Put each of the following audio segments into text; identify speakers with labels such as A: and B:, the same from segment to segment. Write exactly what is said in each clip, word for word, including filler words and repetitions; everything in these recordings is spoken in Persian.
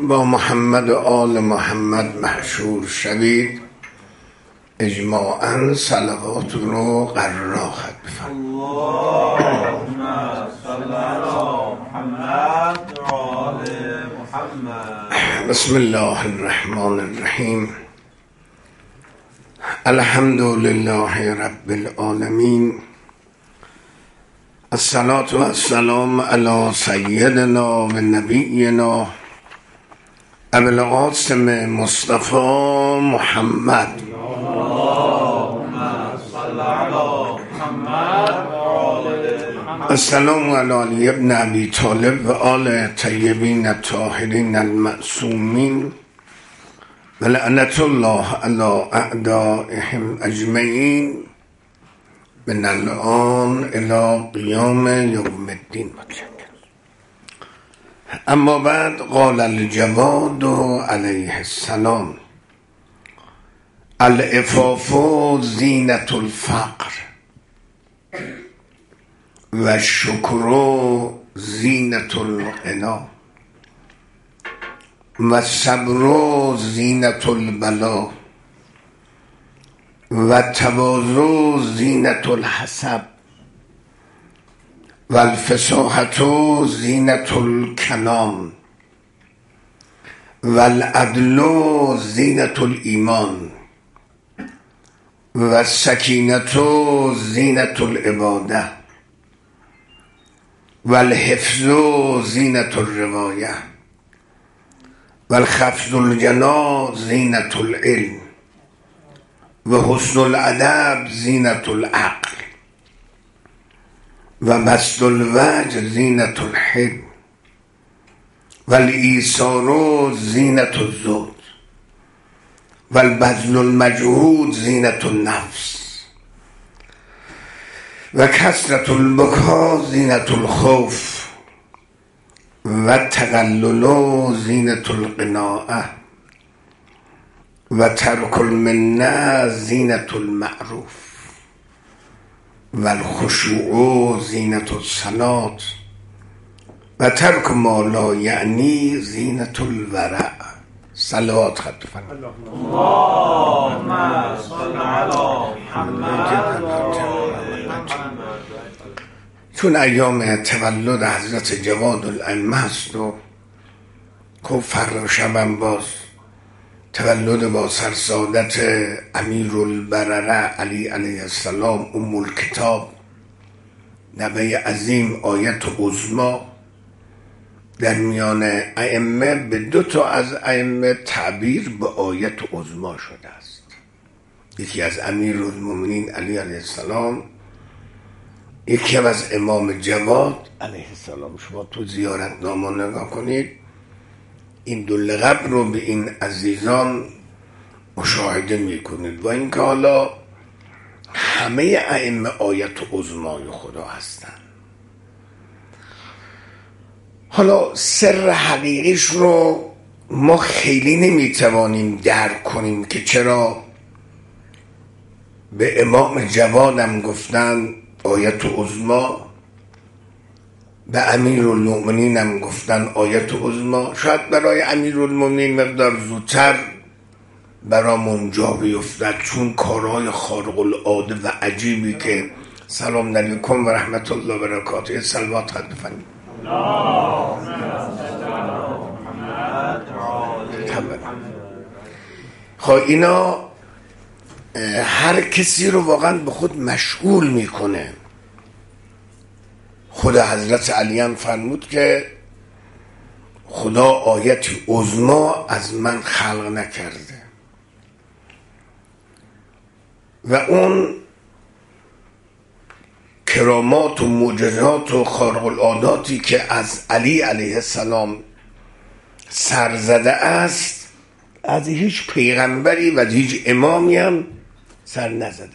A: با محمد و آل محمد محشور شوید، اجماعاً صلوات رو قرار خط بفرمایید.
B: اللهم صل علی محمد و آل محمد.
A: بسم الله الرحمن الرحیم. الحمد لله رب العالمین. الصلاة و السلام علی سیدنا و نبینا ابو القاسم مصطفی محمد. السلام علی علی ابن ابی طالب و آل طیبین الطاهرین المعصومین و لعنت الله علی اعدائهم اجمعین من الان الی قیام یوم الدین. اما بعد، قال الجواد علیه السلام: العفاف زینت الفقر و شکر زینت الغنا و صبر زینت البلا و تواضع زینت الحسب و الفصاحت زینت الکلام و العدل زینت الایمان و السکینت زینت العباده و الحفظ زینت الروایه و الخفض الجناح زینت العلم و حسن الادب زینت العقل و بسط الوجه زینت الحلم و الایثار زینت الزهد و البذل المجهود زینت النفس و کثرت البکا زینت الخوف و تقلل زینت القناعه و ترک المنه زینت المعروف و الخشوع زینت الصلاة و ترک ما لا یعنی زینت الورع. صلوات خط فرمایید.
B: اللهم صل علی محمد و آل محمد.
A: چون ایام تولد حضرت جواد الائمه است و خوب فردا شبم باز تولد با سرسادت امیر البرره علی علیه السلام ام الکتاب، نبی عظیم، آیت عظمی، در میان ائمه به دو تا از ائمه تعبیر به آیت عظمی شده است. یکی از امیر المؤمنین علی علیه السلام، یکی از امام جواد علیه السلام. شما تو زیارت نامه نگاه کنید، این دو لقب رو به این عزیزان مشاهده میکنید و اینکه حالا همه ائمه آیت عظمای خدا هستند. حالا سر حقیقیش رو ما خیلی نمیتوانیم درک کنیم که چرا به امام جوادم گفتن آیت عظمی، به امیر المؤمنین هم گفتن آیت عظمی. شاید برای امیر المؤمنین مقدار زودتر برامون جا بیفتد، چون کارهای خارق العاده و عجیبی که سلام علیکم و رحمت الله و برکاته صلوات خط بفرمایید. خب اینا هر کسی رو واقعا به خود مشغول میکنه. خود حضرت علی هم فرمود که خدا آیت عظمی از من خلق نکرده و اون کرامات و معجزات و خارق العاداتی که از علی علیه السلام سر زده است، از هیچ پیغمبری و از هیچ امامی هم سر نزده.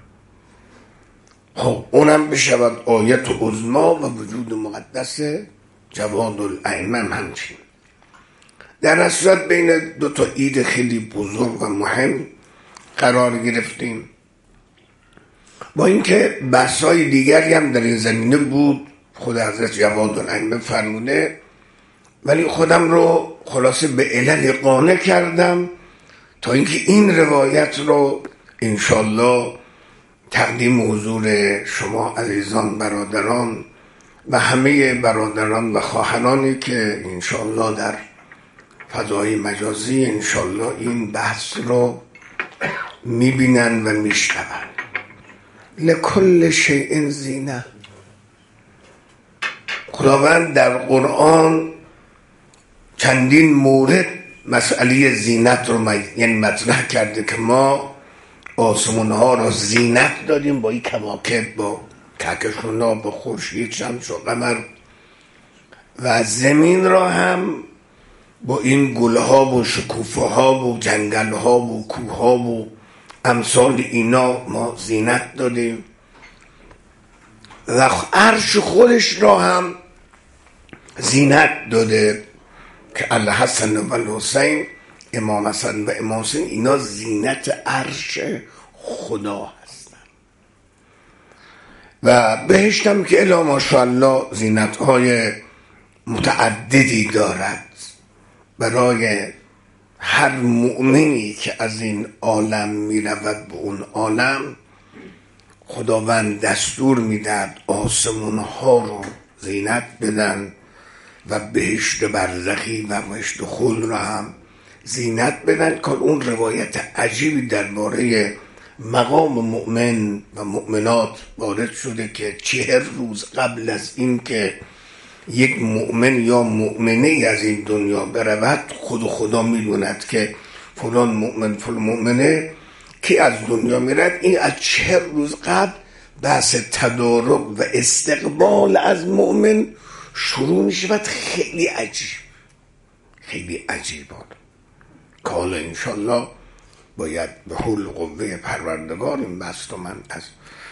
A: خب اونم بشود آیت عظمی و وجود مقدس جواد الائمه همچین. در صورت بین دو تا عید خیلی بزرگ و مهم قرار گرفتیم، با اینکه بحث‌های دیگری هم در این زمینه بود، خود حضرت جواد الائمه فرموده، ولی خودم رو خلاصه به علل قانع کردم تا اینکه این روایت رو انشالله تقدیم حضور شما عزیزان برادران و همه برادران و خواهرانی که انشالله در فضای مجازی انشالله این بحث رو میبینن و میشنون. لکل شیء زینه. خداوند در قرآن چندین مورد مسئله زینت رو یعنی مطرح کرده که ما آسمون ها رو زینت دادیم با این کواکب، با کهکشان‌ها، با خورشید، شمس و قمر، و زمین را هم با این گلها و شکوفه ها و جنگل ها و کوه ها و امثال اینا ما زینت دادیم و عرش خودش را هم زینت داده که الحسن و الحسین، امام حسن و امام حسین، اینا زینت عرش خدا هستن. و بهشتم که الا ماشاءالله زینت های متعددی دارد برای هر مؤمنی که از این عالم می رود به اون عالم. خداوند دستور میداد آسمون ها رو زینت بدن و بهشت برزخی و بهشت خلد رو هم زینت بدن. که اون روایت عجیبی درباره مقام مؤمن و مؤمنات وارد شده که چهر روز قبل از این که یک مؤمن یا مؤمنه از این دنیا برود، خود خدا میدوند که فلان مؤمن فلان مؤمنه که از دنیا میرد. این از چهر روز قبل بحث تدارک و استقبال از مؤمن شروع میشه و خیلی عجیب خیلی عجیبان که حالا انشالله باید به حول قوه پروردگار این بحث رو من از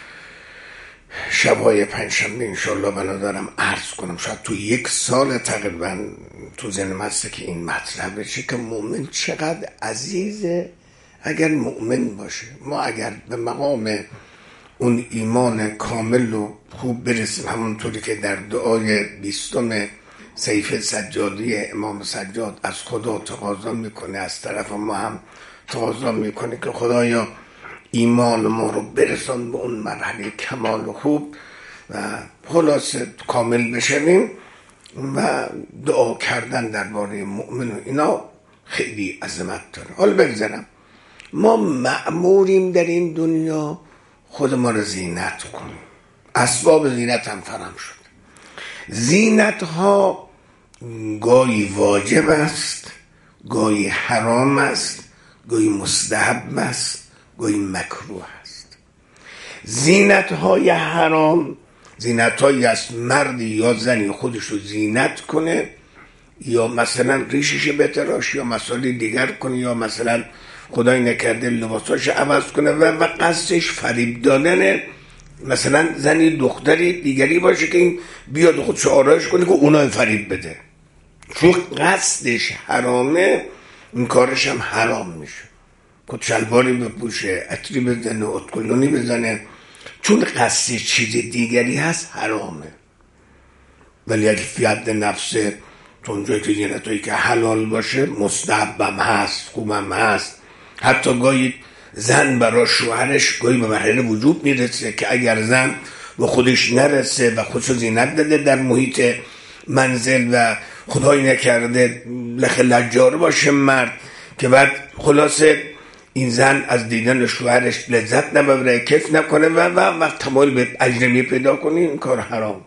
A: شبهای پنجشنبه انشالله بنادارم عرض کنم. شاید تو یک سال تقریبا تو ذهنم هسته که این مطرح بشه که مؤمن چقدر عزیزه اگر مؤمن باشه. ما اگر به مقام اون ایمان کامل و خوب برسیم، همونطوری که در دعای بیستم سیف سجادی امام سجاد از خدا تقاضا میکنه، از طرف ما هم تقاضا میکنه که خدایا ایمان ما رو برسان به اون مرحله کمال و خوب و خلاصه کامل بشنیم. و دعا کردن درباره مؤمن و اینا خیلی عظمت داره. حالا بگذارم ما مأموریم در این دنیا خود ما رو زینت کنیم. اسباب زینت هم فراهم شد. زینت ها گاهی واجب است، گاهی حرام است، گاهی مستحب است، گاهی مکروه است. زینت های حرام زینت هایی است مردی یا زنی خودش رو زینت کنه، یا مثلا ریشش بتراش، یا مسائل دیگر کنه، یا مثلا خدای نکرده لباساش عوض کنه و و قصدش فریب دادنه. مثلا زنی دختری دیگری باشه که این بیاد خودش آرایش کنه که اونای فریب بده، چون قصدش حرامه این کارش هم حرام میشه. کت شلواری بپوشه، عطری بزنه، اتکلونی بزنه، چون قصدش چیز دیگری هست حرامه. ولی اگه فیاد نفسه تو اونجایی که زینتایی که حلال باشه مستحبم هست، خوبم هست. حتی گاهی زن برای شوهرش گاهی به مرحله وجود میرسه که اگر زن به خودش نرسه و خودشو زینت داده در محیط منزل و خدایی نکرده لخ لجار باشه مرد، که بعد خلاصه این زن از دیدن شوهرش لذت نبره، کیف نکنه و و وقت تمایل به اجنبی پیدا کنه، این کار حرام.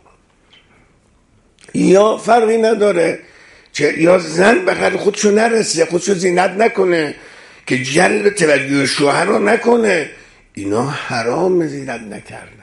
A: یا فرقی نداره چه یا زن بخاطر خودشو نرسه، خودشو زینت نکنه که جلب توجه شوهر رو نکنه، اینا حرام زینت نکردن.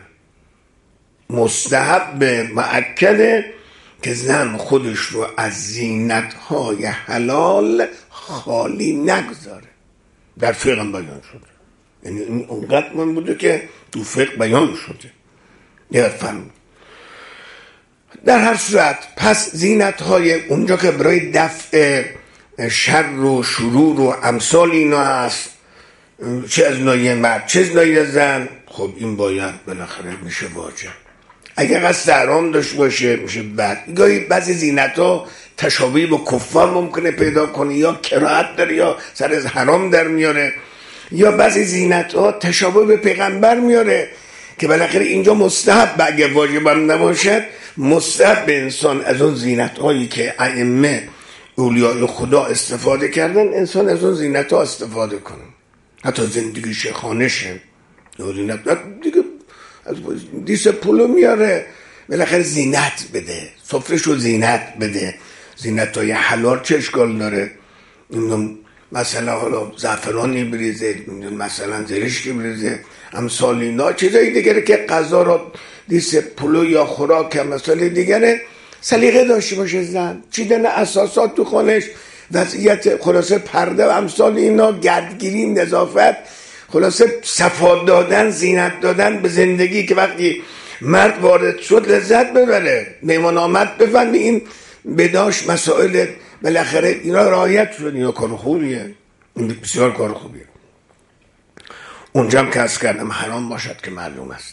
A: مستحب مؤکده که زن خودش رو از زینت های حلال خالی نگذاره. در فقه بیان شده، یعنی این اونقدر من بوده که تو فقه بیان شده. یاد فهمید. در هر صورت پس زینت های اونجا که برای دفع شر و شرور و امثال اینا هست، چه از نایه مرد چه از نایه زن، خب این باید بالاخره میشه واجب. اگر قصد حرام داشت باشه میشه بد. گاهی بعضی زینت ها تشابهی با کفار ممکنه پیدا کنه، یا کراهت داره یا سر از حرام در میاره، یا بعضی زینت ها تشابه به پیغمبر میاره که بالاخره اینجا مستحب اگه واجب هم نباشد، مستحب به انسان از اون زینت هایی که ائمه اولیاء خدا استفاده کردن، انسان از اون زینت ها استفاده کنه. حتی زندگی شیخانشه زینت دیگه، از دیس پولو میاره بالاخره زینت بده، سفره‌شو زینت بده، زینت های حلال چه اشکال داره؟ مثلا حالا زعفرانی بریزه، مثلا زرشکی بریزه، امثال اینا، چیزایی دیگره که غذا را دیس پلو یا خوراک مثلا دیگره سلیقه داشته باشه. زن چیدن اساسات تو خانش، وضعیت خلاصه پرده و امثال اینا، گردگیری، نظافت، خلاصه صفا دادن، زینت دادن به زندگی که وقتی مرد وارد شد لذت ببره، میمان آمد بفهمی این بداش مسائل بالاخره اینا رعایت شد. اینا کار خوبیه، این بسیار کار خوبیه. اونجا هم که از کردم حرام باشد که معلوم است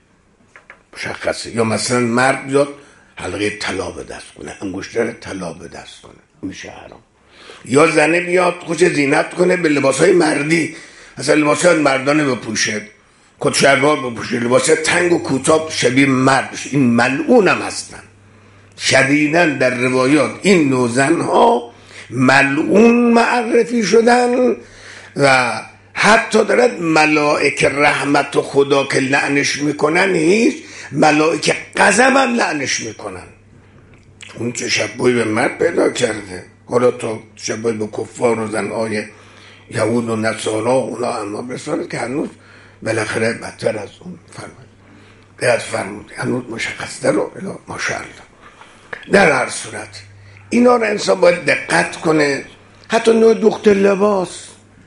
A: مشخصه. یا مثلا مرد بیاد حلقه طلا به دست کنه، انگشتر طلا به دست کنه، میشه حرام. یا زنه بیاد خوش زینت کنه به لباسهای مردی، مثلا لباسهای مردانه بپوشه، کت شلوار بپوشه، لباسهای تنگ و کوتاه شبیه مرد بشه، این ملعون هم هستن. شدیداً در روایات این نوع زنها ملعون معرفی شدن و حتی دارد ملائکه رحمت و خدا که لعنش میکنن، هیچ ملائکه غضب هم لعنش میکنن. اون چه شبایی به مرد پیدا کرده، حالا تا شبایی به کفار و زنهای یهود و نصارا اونا اما برسانه که هنوز بالاخره بدتر از اون فرمود باید فرمود هنوز مشخص در رو ماشاءالله. در هر صورت اینا رو انسان باید دقت کنه. حتی نوع دوخت لباس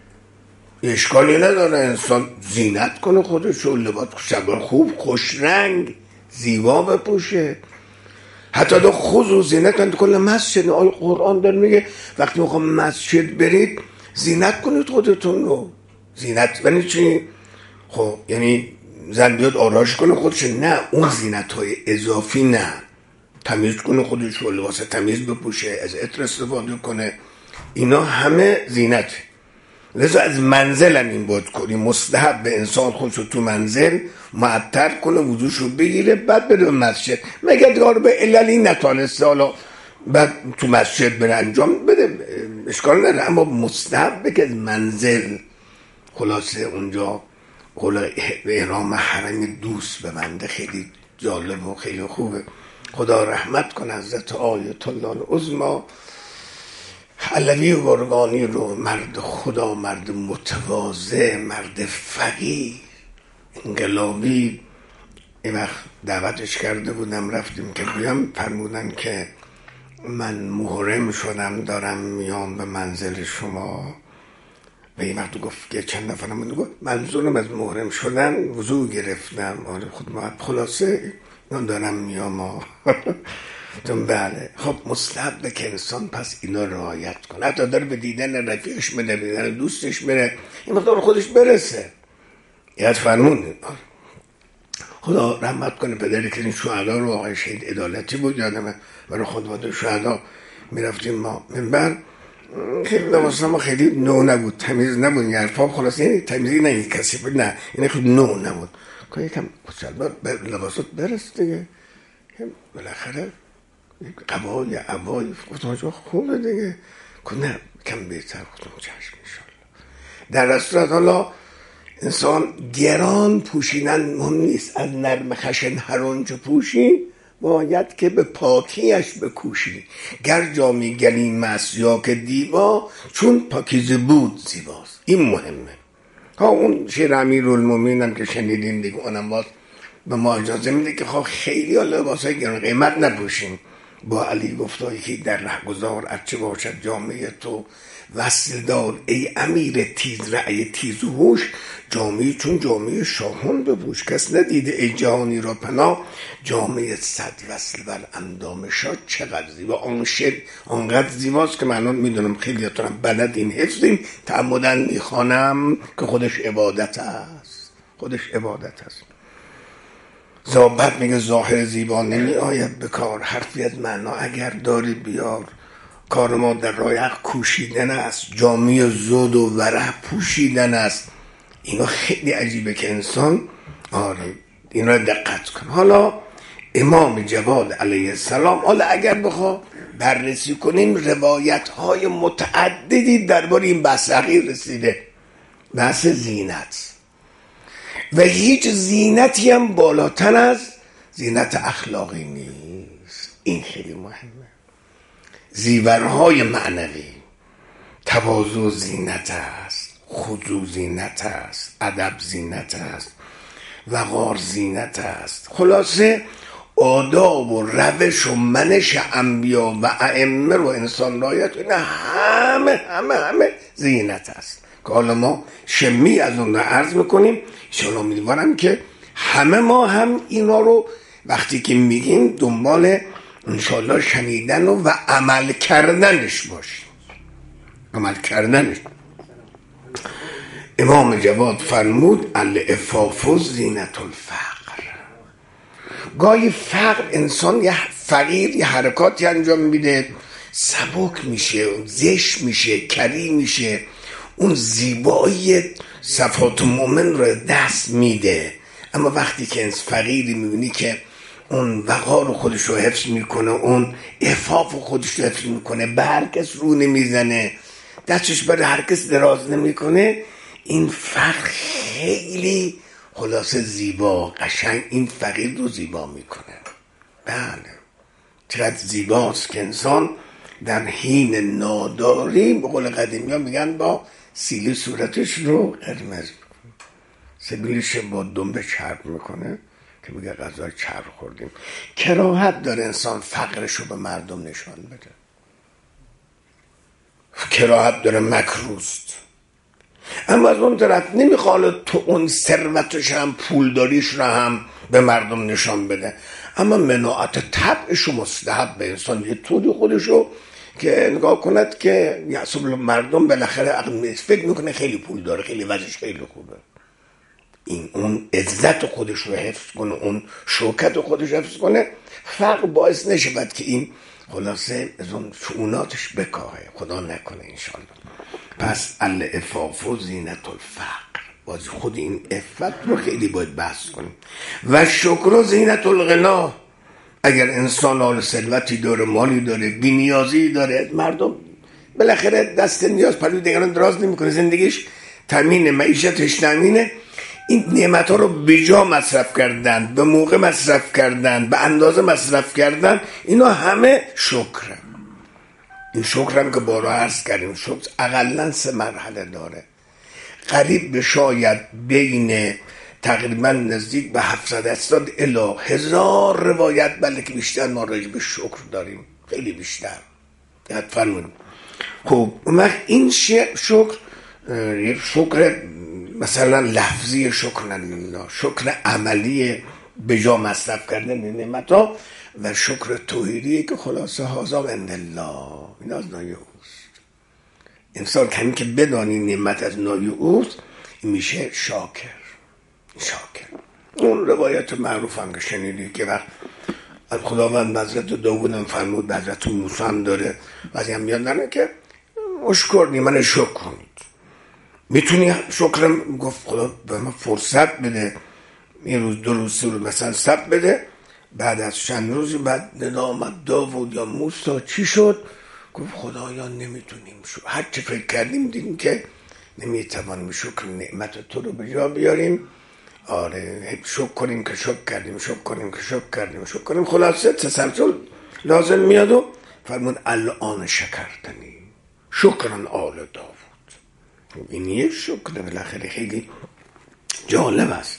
A: اشکالی نداره، انسان زینت کنه خودشو، لباس شبان خوب خوش رنگ زیبا بپوشه. حتی دو خضوع زینت کنید کل مسجد. آیه قرآن داره میگه وقتی میخوام مسجد برید زینت کنید خودتون رو. زینت یعنی چی؟ خب یعنی زن بیاد آرایش کنه خودش، نه اون زینت های اضافی نه، تمیز کنه خودش رو، لباس تمیز بپوشه، از عطر استفاده کنه، اینا همه زینت. لذا از منزل هم این باید کنی، مستحب به انسان خودش رو تو منزل معطر کنه، وضوش رو بگیره بعد بره مسجد. مگر دیگه به عللی نتانسته حالا بعد تو مسجد بره انجام بده اشکال نداره، اما مستحب که از منزل خلاصه اونجا قول احرام حرم دوست ببنده. خیلی جالب و خیلی خوبه. خدا رحمت کنه حضرت آیت الله العظمی علوی و ارگانی رو، مرد خدا، مرد متواضع، مرد فقیه انقلابی. این وقت دعوتش کرده بودم رفتیم که بیام، فرمودن که من محرم شدم دارم میام به منزل شما. و این وقت گفت که چند نفرم بود گفت منظورم از محرم شدن وضو گرفتم. آره خود ما خلاصه من دارم میام. تون بله. خب مستحبه که انسان پس اینا رعایت کنه، حتی داره به دیدن رفیقش بره، به دیدن دوستش بره، این مقدار خودش برسه. یاد فرمون خدا رحمت کنه پدری که این شهدا رو، آقای شهید عدالتی بود یادمه، برای خانواده شهدا میرفتیم ما منبر. خیلی لباس ما خیلی نو نبود، تمیز نبود، این حرفا خلاص یعنی تمیزی نه کسی بود، نه یعنی خیلی نو نبود. که یکم به لباسات برس دیگه، بالاخره قبای عبای گفتم آجا خوبه دیگه، که نه کم بهتر. گفتم چشم انشالله. در رستوران حالا انسان گران پوشیدن مهم نیست، از نرم خشن هر آنچه پوشی باید که به پاکیش بکوشی. گر جامی گلین مست یا که دیبا، چون پاکیزه بود زیباست. این مهمه. ها اون شعر امیرالمومنین هم که شنیدین دیگه، اونم باز به ما اجازه میده که خواه خیلی لباسای گران قیمت نپوشیم. با علی گفت که در رهگذار ارچه باشد جامعه تو، وصل دار ای امیر تیز رأی تیز و هوش، جامعه چون جامعه شاهان بپوش. کس ندیده ای جهانی را پناه، جامعه صد وصل بر اندام شاه چقدر زیبا. آن شعر آنقدر زیباست که من میدونم خیلیاتونم بلد این حفظیم، تعمدن میخوانم که خودش عبادت است، خودش عبادت است. زابط میگه ظاهر زیبا نمی آید بکار، حرفی از معنا اگر داری بیار. کار ما در رایق کوشیدن است، جامعه زود و ورع پوشیدن است. اینا خیلی عجیبه که انسان آره اینا دقت کن. حالا امام جواد علیه السلام، حالا اگر بخوا بررسی کنیم روایت های متعددی درباره این بحث اخیر رسیده، بحث زینت، و هیچ زینتی هم بالاتر از زینت اخلاقی نیست. این خیلی مهمه. زیورهای معنوی، تواضع زینت است، خضوع زینت است، ادب زینت است، وقار زینت است. خلاصه آداب و روش و منش انبیا و ائمه رو انسان رعایت کنه، همه همه همه زینت است که حالا ما شمی از اون رو عرض میکنیم. انشاءالله امیدوارم که همه ما هم اینا رو وقتی که میگیم دنبال انشاءالله شنیدن و, و عمل کردنش باشیم. عمل کردنش. امام جواد فرمود العفاف زینت الفقر. گاهی فقر انسان یه فقیر یه حرکاتی انجام میده، سبک میشه، زشت میشه، کریم میشه، اون زیبایی صفات مومن رو دست میده. اما وقتی که انسان فقیری میبینی که اون وقار خودش رو حفظ میکنه، اون عفاف خودش رو حفظ میکنه، به هر کس رو نمیزنه، دستش برای هر کس دراز نمیکنه، این فقر خیلی خلاصه زیبا قشنگ این فقیر رو زیبا میکنه. بله چقدر زیباست که انسان در حین ناداری، به قول قدیمی ها میگن با سیلی صورتش رو قرمز میکنه، سبیلش با دنبه چرب میکنه که میگه غذای چرب خوردیم. کراهت داره انسان فقرش رو به مردم نشان بده، کراهت داره، مکروست. اما از اون طرف نمیخواد تو اون ثروتش هم پولداریش رو هم به مردم نشان بده. اما مناعت طبعش مستحب به انسان یه طوری خودشو که نگاه کند که یحسب مردم بالاخره عقل فکر میکنه خیلی پول داره، خیلی وضعش خیلی خوبه، این اون عزت خودش رو حفظ کنه، اون شوکت خودش حفظ کنه. فقر باعث نشود که این خلاصه از اون شؤوناتش بکاهه، خدا نکنه انشالله. پس العفاف و زینت الفقر، باز خود این عفت رو خیلی باید بحث کنیم. و شکر و زینت الغنا. اگر انسان حال ثروتی داره، مالی داره، بی‌نیازی داره، مردم بالاخره دست نیاز پلوی دیگران دراز نمیکنه، زندگیش تامین معیشتش تامینه، این نعمت ها رو به جا مصرف کردن، به موقع مصرف کردن، به اندازه مصرف کردن، اینا همه شکره. این شکر هم که بارها عرض کردیم، شکر اقلن سه مرحله داره. قریب به شاید بین تقریبا نزدیک به هفتصد هشتصد الی هزار روایت، بلکه بیشتر ما راجع به شکر داریم، خیلی بیشتر. یاد فرمودیم. خب اون این شکر شکر مثلا لفظی شکر نه، شکر عملی به جا مصرف کردن نعمت ها، و شکر توحیدی که خلاصه هازا عند الله، این از نای اوست. انسان کمی که بدانی نعمت از نای اوست میشه شاکر. شاکر اون روایت معروف هم که شنیدی که وقت خداوند حضرت داوود هم فرمود، حضرت موسی هم داره بعضی هم میادنه که اشکر نی من شکر کنید. میتونی شکرم گفت خدا به من فرصت بده، این روز دو روز سه روز مثلا سب بده. بعد از چند روزی بعد ندا آمد داوود یا موسی چی شد؟ گفت خدایا نمیتونیم شو هر چه فکر کردیم دیدیم که نمیتوانیم شکر نعمت تو رو به جا بیاریم. آره شکر کنیم که شکر کردیم، شکر کنیم که شکر کردیم، شکر کنیم. خلاصه تسلسل لازم میاد و فرمود الان شکرتنی شکرن آل داوود. این یک شکر بالاخره خیلی جالب است.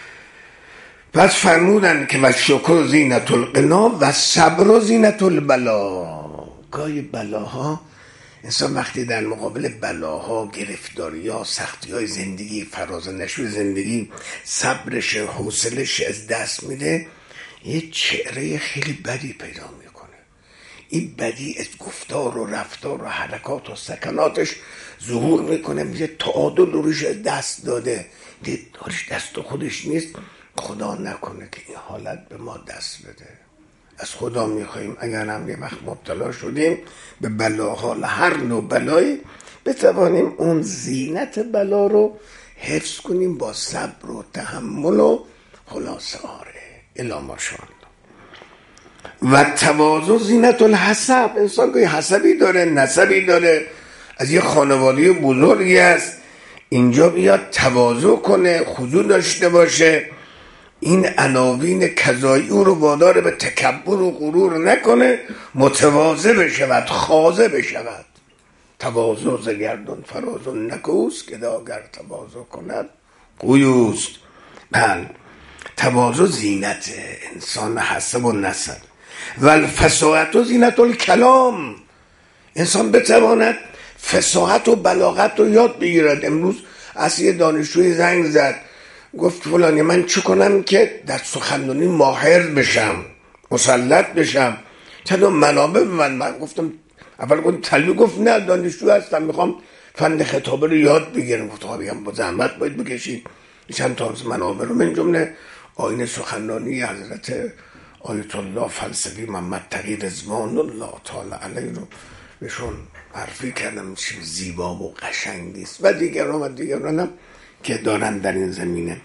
A: پس فرمودن که و شکر زینت الغنا و صبر زینت البلا. گاهی بلاها انسان وقتی در مقابل بلاها، گرفتاری‌ها، سختی‌های زندگی، فراز نشوی زندگی صبرش، حوصله‌اش از دست میده، یه چهره خیلی بدی پیدا میکنه. این بدی از گفتار و رفتار و حرکات و سکناتش ظهور میکنه، میگه تعادل روش دست داده، دارش دست خودش نیست. خدا نکنه که این حالت به ما دست بده. از خدا میخواییم اگر هم یه وقت مبتلا شدیم به بلاها، هر نوع بلایی، بتوانیم اون زینت بلا رو حفظ کنیم با صبر و تحمل و خلاصه. آره الا ماشاءالله. و تواضع زینت الحسب. انسان که حسبی داره، نسبی داره، از یه خانواده بزرگی است، اینجا بیاد تواضع کنه، خضوع داشته باشه، این عناوین کذایی او رو وادار به تکبر و غرور نکنه، متواضع بشود، خاضع بشود. تواضع ز گردون فراز نکوست، که اگر تواضع کند قویوست. بله، تواضع زینت انسان حسب و نسب. و الفصاحت و زینت الکلام. انسان بتواند فصاحت و بلاغت رو یاد بگیرد. امروز از یه دانشجوی زنگ زد، گفت فلانی من چه کنم که در سخنرانی ماهر بشم، مسلط بشم، چطور منابع به من. من گفتم اول گفتم طلبی، گفت نه دانشجو هستم میخوام فن خطابه رو یاد بگیرم. گفت بگم با زحمت باید بکشید چند تا منابع رو، من جمله آیین سخنرانی حضرت آیت الله فلسفی محمد تقی رضوان الله تعالی علیه رو بهشون حرفی کردم، چه زیبا و قشنگی است، و دیگران و دیگران هم که دارن در این زمینه.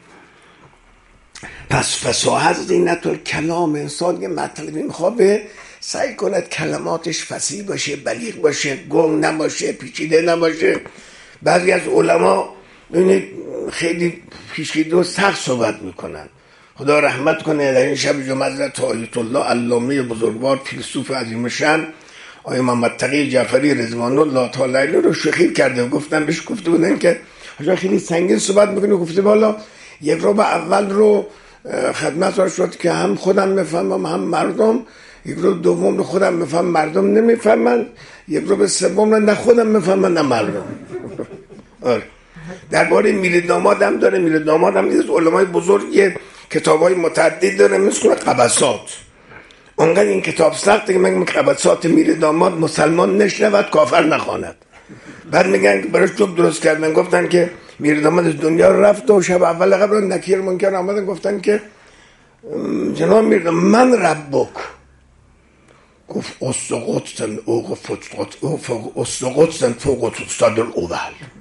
A: پس فصاحت زینت الکلام. انسان یه مطلبی میخواد سعی کند کلماتش فصیح باشه، بلیغ باشه، گنگ نباشه، پیچیده نباشه. بعضی از علما ببینید خیلی پیچیده و سخت صحبت میکنن. خدا رحمت کنه در این شب جمعه حضرت آیت الله علامه بزرگوار فیلسوف عظیم شان آقای محمد تقی جعفری رضوان الله تعالی علیه رو شخیر کرده. گفتن بهش گفته بودن که حاجی خیلی سنگین صحبت میکنه. گفته والا یک رو به اول رو خدمت را شد که هم خودم میفهمم هم مردم، یک رو دوم رو خودم میفهم مردم نمیفهمن، یک رو به سوم رو نه خودم میفهمم نه مردم. آره. درباره میر دامادم داره. میر دامادم از علمای بزرگ کتابای متعدد داره، مثل قبسات. اونقدر این کتاب سخته که من قبسات میر داماد مسلمان نشنود کافر نخواند. بعد میگن که براش جوب درست کردن، گفتن که میر داماد از دنیا رفت و شب اول قبل نکیر منکر آمدن گفتن که جناب میر داماد من ربک. گفت استقدسن اوق فتقت فوق استقدسن فوق صدر اول.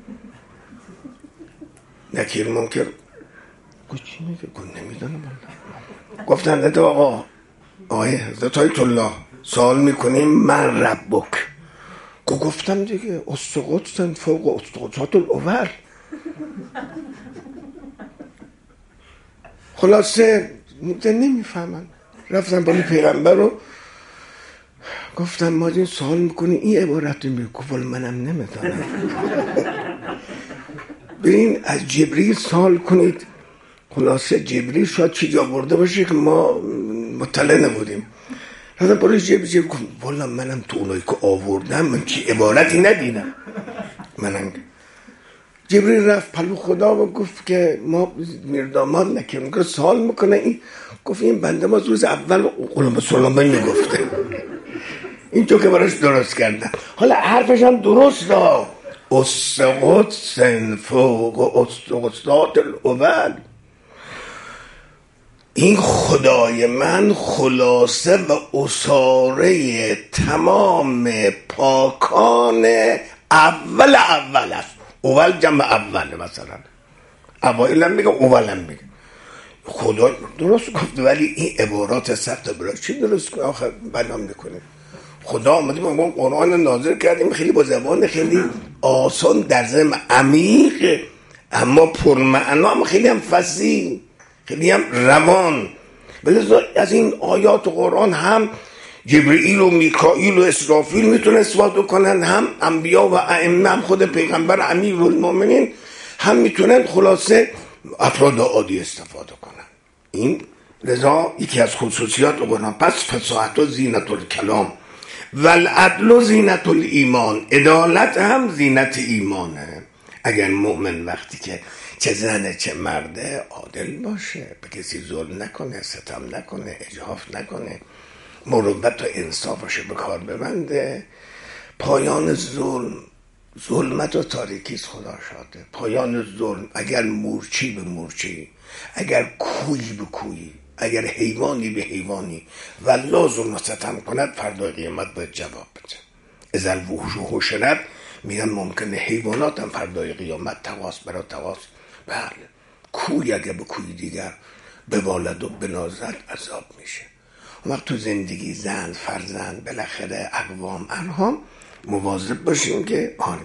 A: نکیر منکر گفت چی میگه؟ گفت نمیدونم. گفتن ده آقا آقای حضرت آیت الله سوال میکنیم من ربک. گفتم دیگه استقدسن فوق استقدسات الاول. خلاصه نمیفهمن. رفتم با پیغمبر رو گفتم ما این سوال میکنی این عبارت رو میگه. گفت منم نمیدونم. برین از جبریل سوال کنید. خلاصه جبریل شاید چیزی آورده باشه که ما مطلع نبودیم. رفتم برای جبریل گفت والا منم تو اونایی که آوردم من چی عبارتی ندیدم. منم جبریل رفت پلو خدا و گفت که ما میر داماد نکیم که سوال میکنه. این گفت این بنده ما روز اول قلوب سلامه میگفته، اینجا که براش درست کردن. حالا حرفش هم درست دا استقدسن فوق استقدسات الاول. این خدای من خلاصه و اساره تمام پاکان اول اول است. اول جمع اول، مثلا اوائل هم میگه اول هم میگه. خدا درست گفته، ولی این عبارات سخت برای چی درست کنه آخر بنام میکنه؟ خدا آمده ما قرآن نازل کردیم خیلی با زبان خیلی آسان در ضمن عمیق اما پرمعنا، اما خیلی هم فصیح، خیلی هم روان. بلذا از این آیات قرآن هم جبرئیل و میکائیل و اسرافیل میتونه استفاده کنن، هم انبیا و ائمه، هم خود پیغمبر امیرالمومنین هم میتونن خلاصه افراد عادی استفاده کنن. این لذا یکی از خصوصیات قرآن. پس فصاحت و زینت الکلام و العدل و زینت الایمان. عدالت هم زینت ایمانه. اگر مؤمن وقتی که چه زنه چه مرده عادل باشه، به کسی ظلم نکنه، ستم نکنه، اجحاف نکنه، مروت و انصافش به کار ببنده. پایان ظلم ظلمت و تاریکیست. خدا شاده. پایان ظلم اگر مورچی به مورچی، اگر کوی به کوی، اگر حیوانی به حیوانی والله ظلم و ستم کند فردای قیامت باید جواب بده. اذا الوحوش حشرت میگن ممکنه حیوانات هم فردای قیامت تواس برای تواس. بله کوی اگه به کوی دیگر ببالد و بنازد عذاب میشه. اون وقت تو زندگی زن فرزند بالاخره اقوام ارحام مواظب باشیم که آره.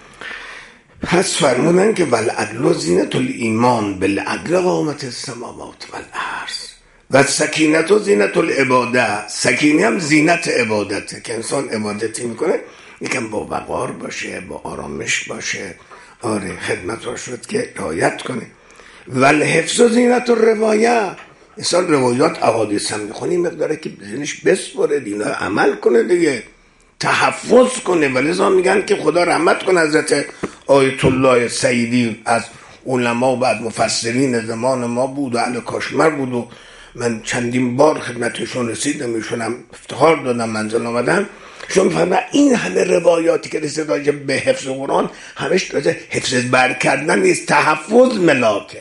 A: پس فرمودن که والعدل زینت الایمان بالعدل قامت السماوات والارض و سکینت و زینت العباده. سکینه هم زینت عبادته که انسان عبادتی میکنه یکم با وقار باشه، با آرامش باشه، آره خدمت را شد که رعایت کنه. والحفظ و زینت الروایه. انسان روایات احادیث هم میخونه مقداره که بزنش بسپره دینا عمل کنه دیگه، تحفظ کنه. ولذا میگن که خدا رحمت کنه حضرت آیت الله سیدی از علما و بعد مفسرین زمان ما بود و اهل کاشمر بود و من چندین بار خدمتشون رسیدم، ایشونم افتخار دادم منزل آمدن. شما میفهمن این همه روایاتی که رسید راجع به حفظ قرآن همش داره حفظ بر کردن نیست، تحفظ ملاکه.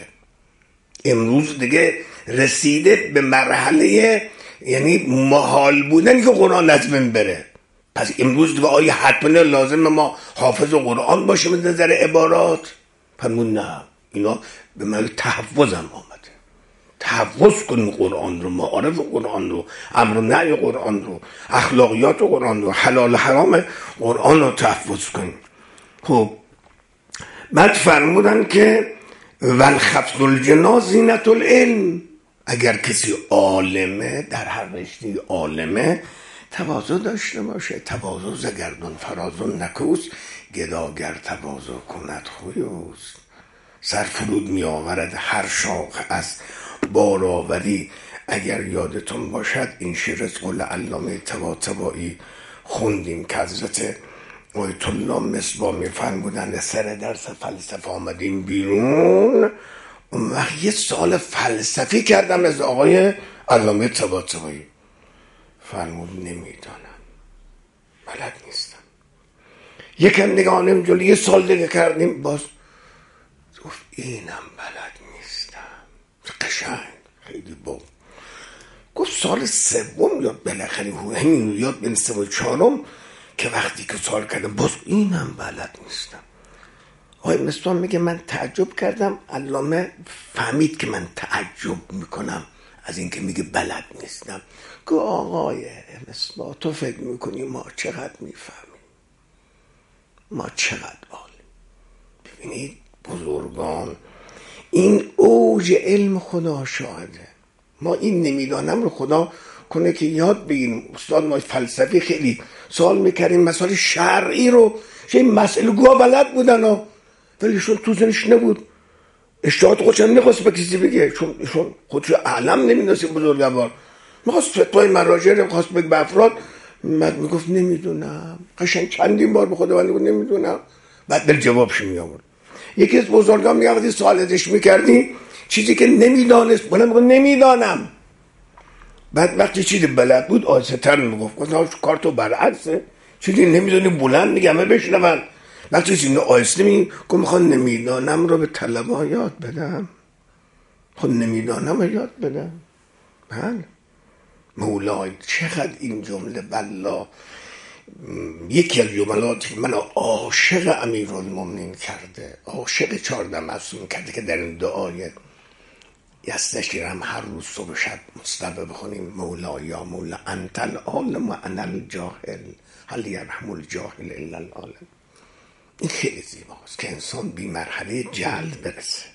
A: امروز دیگه رسیده به مرحله یعنی محال بودن که قرآن از بین بره. پس امروز دیگه آیا حتما لازم ما حافظ قرآن باشیم از نظر عبارات؟ فرمون نه، اینا به من تحفظ هم آمده. تحفظ کنیم قرآن رو، معارف قرآن رو، امر و نهی قرآن رو، اخلاقیات قرآن رو، حلال حرام قرآن رو تحفظ کنیم. خب بعد فرمودن که والخفض الجنا زینت العلم. اگر کسی عالمه در هر رشته عالمه تواضع داشته باشه. تواضع زگردون فرازون نکوست، گداگر تواضع کند خویوست. سر فرود می آورد هر شاخ از باراوری. اگر یادتون باشد این شعر از قول علامه طباطبایی خوندیم که حضرت آیت الله مصباح میفرمودن سر درس فلسفه آمدیم بیرون، اون وقت یه سوال فلسفی کردم از آقای علامه طباطبایی. فرمود نمیدانم، بلد نیستم. یکم نگاهانم جلوی یه سال دیگه کردیم، باز گفت اینم بلد نیستم. قشنگ خیلی با گفت سال سوم یاد بالاخره همین یاد بین سه و چهارم که وقتی که سال کردم باز اینم بلد نیستم. آقای مصباح میگه من تعجب کردم، علامه فهمید که من تعجب میکنم از اینکه میگه بلد نیستم. که آقای مصباح تو فکر میکنی ما چقدر میفهمیم، ما چقدر عالم. ببینید بزرگان این اوج علم خدا شاهده. ما این نمیدانم رو خدا کنه که یاد بگیریم. استاد ما فلسفی خیلی سوال میکردیم، مسائل شرعی رو چه مسئله گوها بلد بودن ها، ولی ایشون تو زنش نبود، اشتهات خودش هم نخواست به کسی بگه، چون ایشون خودش اعلم نمیدونست بزرگوار. میخواست فتوای مراجع رو خواست بگه به افراد، بعد میگفت نمیدونم. قشنگ چندین بار به خدا بنده نمیدونم، بعد در جوابش میآورد. یکی از بزرگان میگه وقتی سوال ازش میکردی چیزی که نمیدانست بلند میگفت نمیدانم. بعد وقتی چیزی بلد بود آهسته‌تر میگفت. گفت کارتو برعکسه، چیزی نمیدونی بلند میگه همه بشنون. وقتی چیزی آهسته میگه که میخوام نمیدانم رو به طلبه یاد بدم، خود نمیدانم رو یاد بدم. بله مولای چقدر این جمله بالله یکی از جملاتی که من عاشق امیرالمومنین کرده، عاشق چهارده معصوم کرده که در این دعای یستشیرم هر روز صبح شب مصطبه بخونیم مولا یا مولا انت العالم و انا الجاهل هل یرحم الجاهل الا العالم. این خیلی زیباست که انسان بی مرحله جهل برسه.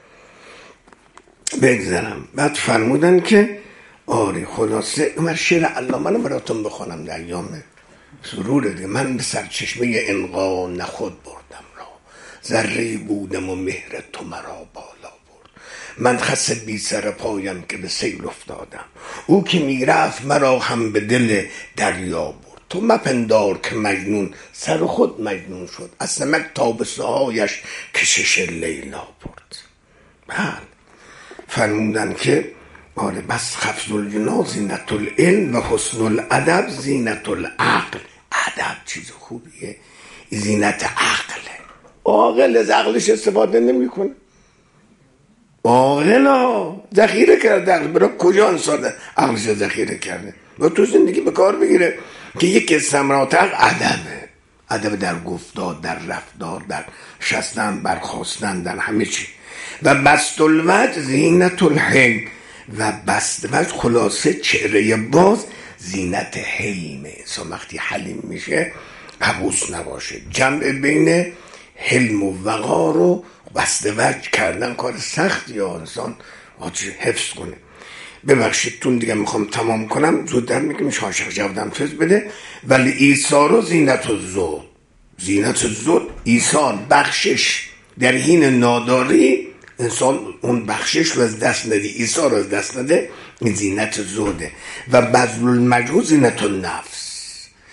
A: بگذارم بعد فرمودن که آره خلاصه من شعر علامه رو براتون بخونم در ایام سرور دیگه. من به سرچشمه انقا نخود بردم را، ذره بودم و مهر تو مرا بالا برد. من خس بی سر پایم که به سیل افتادم، او که میرفت مرا هم به دل دریا برد. تو مپندار که مجنون سر خود مجنون شد، از نمک تا به سایش کشش لیلا برد. بله فرمودن که آره بس خفض الجنا زینت العلم و حسن الادب زینت العقل. ادب چیز خوبیه، زینت عقله. عاقل از عقلش استفاده نمیکنه. عاقلا ذخیره کرده عقل. برای کجا انسان عقلش ذخیره کرده؟ و تو زندگی به کار بگیره که یکی از ثمرات عقل ادبه. ادب در گفتار، در رفتار، در شستن، برخاستن، در همه چی. و بسط الوجه زینت الحلم، و بسط وجه خلاصه چهره باز زینت حلمه. انسان وقتی حلیم میشه عبوس نباشه. جمع بین حلم و وقار و بسط وجه کردن کار سختی یا انسان آجی حفظ کنه. ببخشید تون دیگه میخوام تمام کنم، زودتر میگم شاشق جودم فز بده. ولی ایثار زینت الزهد، زینت الزهد ایثار بخشش در حین ناداری، انسان اون بخشش رو از دست نده، ایثار رو از دست نده، این زینت زهده. و بذل المجهود زینت النفس،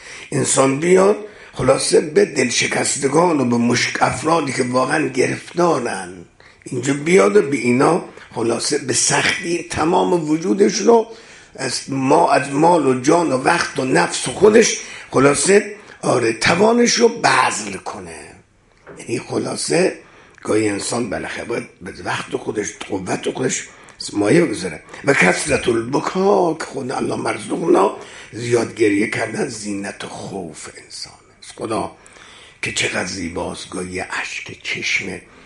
A: انسان بیاد خلاصه به دل شکستگان و به مشک افرادی که واقعا گرفتارن اینجا بیاد و به اینا خلاصه به سختی تمام وجودش رو از ما از مال و جان و وقت و نفس و خودش خلاصه آره توانش رو بذل کنه. یعنی خلاصه گاهی انسان بالاخره باید به وقت خودش قوت خودش مایه بگذاره. و کثرت البکا که خود الله مرزقنا، زیاد گریه کردن زینت خوف انسان است. خدا که چقدر زیباست گاهی اشک چشم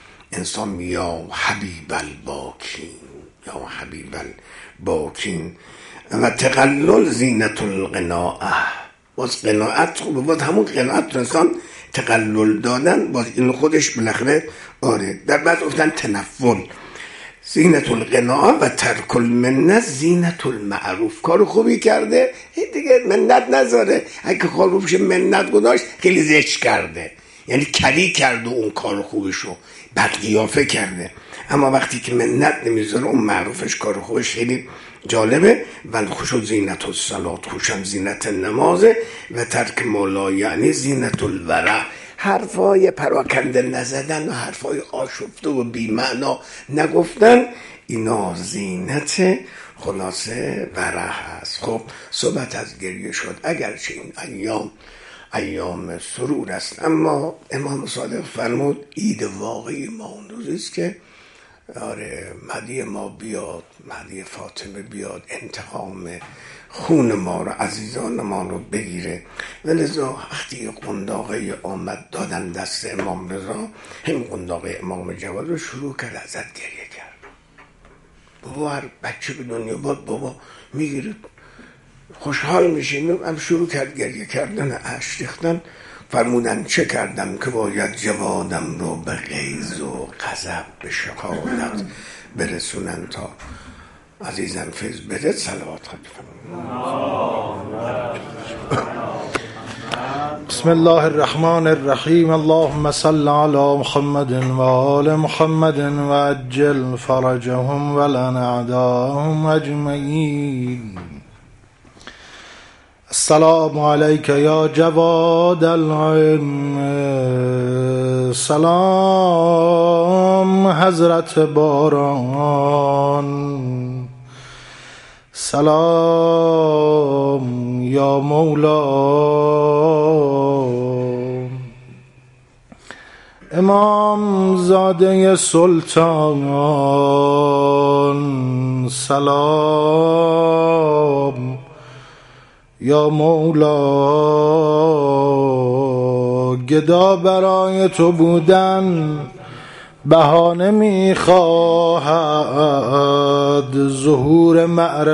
A: انسان یا حبیب الباکین، یا حبیب الباکین. و تقلل زینت القناعه، باز قناعت خوبه، باز همون قناعت انسان تقلل دادن، باز این خودش بالاخره آره. در بعد افتن تنفل زینت القناعه و ترک المنت زینت المعروف. کار خوبی کرده دیگه منت نذاره، اگه خالوفش منت گذاشت خیلی زشت کرده، یعنی کلی کرده اون کار خوبشو، بد قیافه کرده. اما وقتی که منت نمیذاره اون معروفش کار خوبش خیلی جالبه. و خوشو زینت الصلات، خوشم زینت نمازه. و ترک مولا یعنی زینت الورع، حرفای پراکنده نزدن و حرفای آشفته و بی‌معنا نگفتن، اینا زینت خلاصه ورع هست. خب صحبت از گریه شد، اگرچه این ایام ایام سرور است، اما امام صادق فرمود عید واقعی ما اون روزی است که آره مهدی ما بیاد، مهدی فاطمه بیاد، انتقام خون ما رو، عزیزان ما رو بگیره. و لذا وقتی قنداقه آمد دادن دست امام رضا، هم قنداقه امام جواد رو شروع کرد ازت گریه کرد. بابا هر بچه به دنیا باد بابا میگیره خوشحال میشیم، هم شروع کرد گریه کردن، اشک ریختن. فرمودن چه کردم که باید جوادم رو به غیظ و غضب به شهادت برسونن. تا عزیزم فیض بده صلوات خواهد.
C: بسم الله الرحمن الرحیم. اللهم صل علی محمد و آل محمد و عجل فرجهم و لعن اعداءهم اجمعین. السلام علیک یا جواد العلم، سلام حضرت باران، سلام یا مولا. امام زاده سلطان، سلام یا مولا. گدا برای تو بودن بهانه میخواهد، ظهور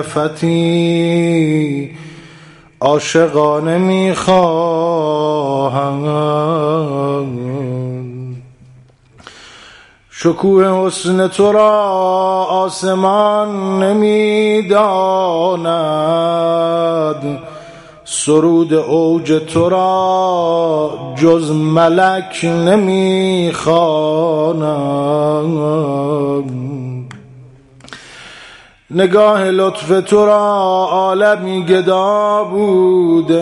C: معرفتی عاشقانه میخواهد. شکوه حسن تو را آسمان نمیداند، سرود اوج تو را جز ملک نمیخواند. نگاه لطف تو را عالمی گدا بوده،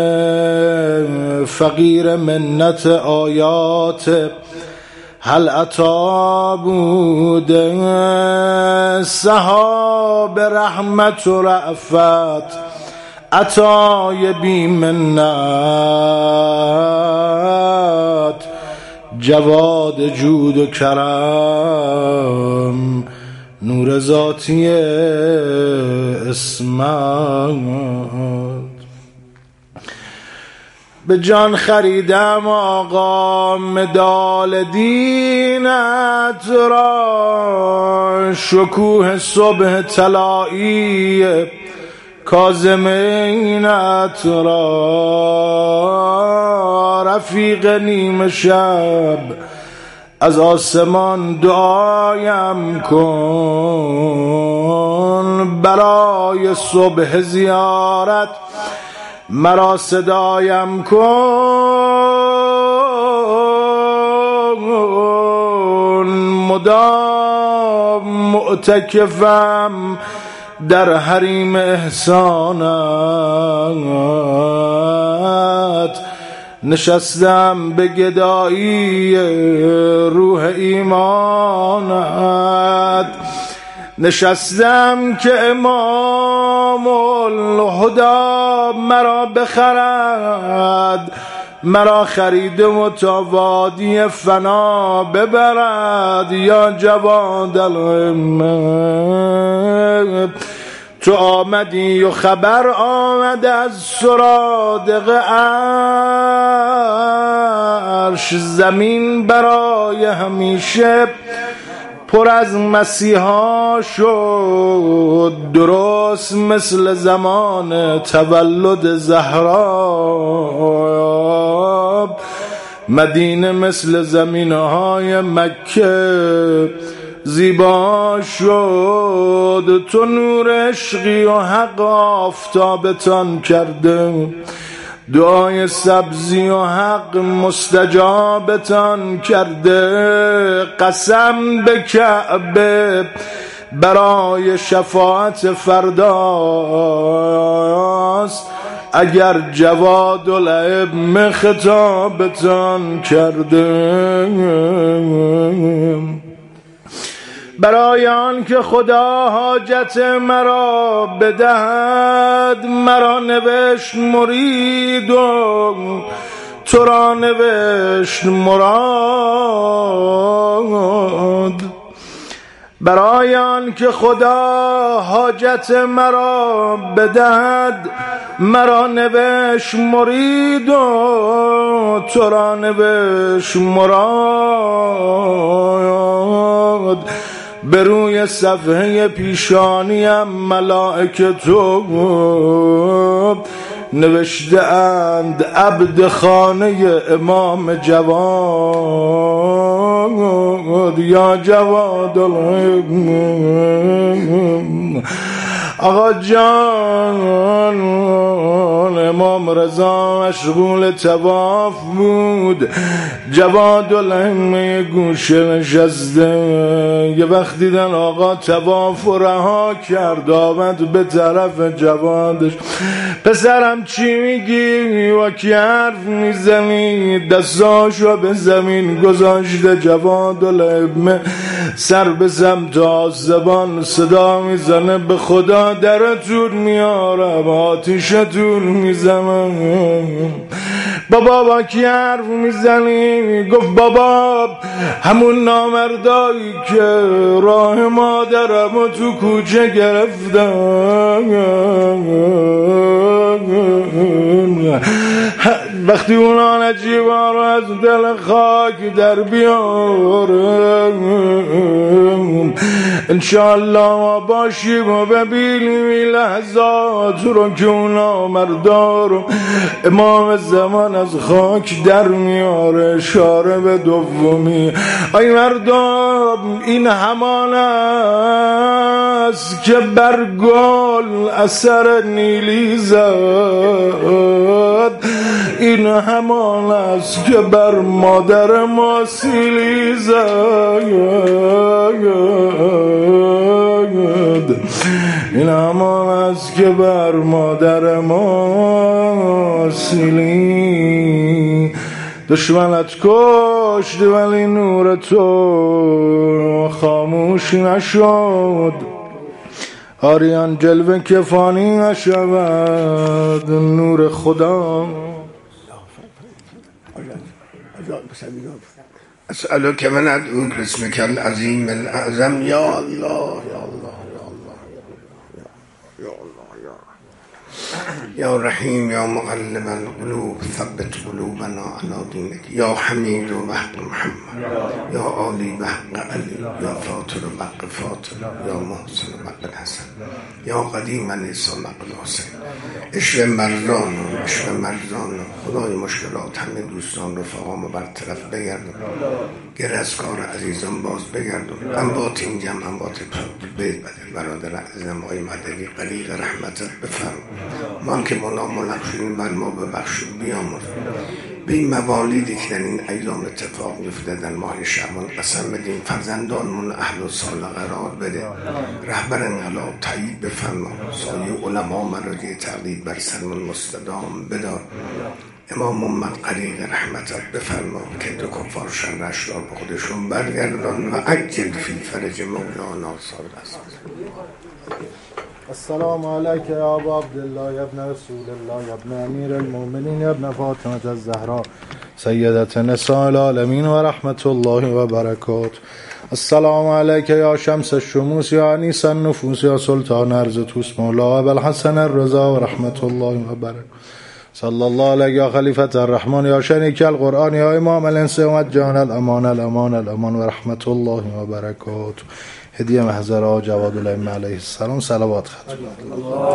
C: فقیر منت آیات هل عطا بوده. سحاب رحمت و رأفت عطای بی منت، جواد جود و کرم نور ذاتی اسمت. به جان خریدم آقا مدال دینت را، شکوه صبح طلایی کاظمینت را. رفیق نیمه شب از آسمان دعایم کن، برای صبح زیارت مرا صدایم کن. مدام معتکفم در حریم احسانت، نشستم به گدایی روح ایمانت. نشستم که امام الهدا مرا بخرد، مرا خریده و تا وادی فنا ببرد. یا جواد الهمه تو آمدی و خبر آمد از سرادق عرش، زمین برای همیشه پر از مسیحا شد، درست مثل زمان تولد زهرا. مدینه مثل زمینهای مکه زیبا شد، تو نور عشقی و حق آفتابتان کرده، دعای سبزی و حق مستجابتان کرده. قسم به کعبه برای شفاعت فرداست، اگر جواد الائمه خطابتان کرده. برای آن که خدا حاجت مرا بدهد، مرا نوشت مرید و تو را نوشت مراد. برای آن که خدا حاجت مرا بدهد، مرا نوشت مرید و تو را نوشت مراد. به روی صفحه پیشانیم ملائکه تو نوشته اند عبد خانه امام جواد. یا جواد العلم آقا جان، امام رضا مشغول طواف بود، جواد العلم گوشه نشسته. یه وقت دیدن آقا طواف و رها کرد، آمد به طرف جوادش. پسرم چی میگی و کی حرف میزنی؟ دستاشو به زمین گذاشته. جواد العلم سر به سمت آسمان صدا میزنه، به خدا درتون میارم، آتیشتون میزنم. بابا با کی حرف میزنی؟ گفت بابا همون نامردایی که راه مادرم و تو کوچه گرفتم. وقتی اونا نجیبا رو از دل خاک در بیارم، انشاءالله ما باشیم و ببینیم این لحظات رو که اونا مردار رو امام زمان از خاک در میاره. اشاره به دومی: ای مردم، این همان است که بر گل اثر نیلی زد، این همان است که بر مادر ما سیلی زد، این همان است که بر مادر ما سیلی. دشمنت کشت ولی نور تو خاموش نشد، آریان جلوه که فانی نشود نور خدا.
A: اسألك من ادعوك باسمك العظیم الاعظم یا الله یا الله یا الله یا الله یا یا رحیم یا مقلب القلوب ثبت قلوبنا علی دینک یا حمید و بحق محمد یا عالی بحق علی یا فاطر و بحق فاطر یا محسن و بحق حسن یا قدیم علیس و بحق حسین عشق مرزان و عشق مرزان خدای مشکلات همه دوستان رفقام و برطرف بگردم گرزکار عزیزان باز بگردم انبات این جمع انبات بیت بده برادر عزیزم آقای مدنی قلیق رحمتت بفرم من که مولا ملق شدیم بر ما ببخشید بیامرز به این موالیدی که در این ایام اتفاق میفته در ماه شعبان قسم بدیم فرزندانمون اهل و سال قرار بده رهبر انقلاب تایید بفرما سایه علما مراجع تقلید بر سرمون مستدام بدار امام محمد قلیق رحمتت بفرما که دو کفار شرش را به خودشون برگردان و عجل فی فرج مولانا صادق است.
C: السلام علیک یا ابا عبدالله یا ابن رسول الله یا ابن امیر المؤمنین یا ابن فاطمه الزهرا سیدت نساء العالمین و رحمت الله و برکاته. السلام علیک یا شمس الشموس یا انیس النفوس یا سلطان ارض توس مولا ابوالحسن الرضا و رحمت الله و برکاته. صلی الله علیک یا خلیفة الرحمن یا شریک القرآن یا امام الانس و جان الامان الامان الامان و رحمت الله و برکاته. هدیه محضر جواد الائمه علیه السلام صلوات ختم.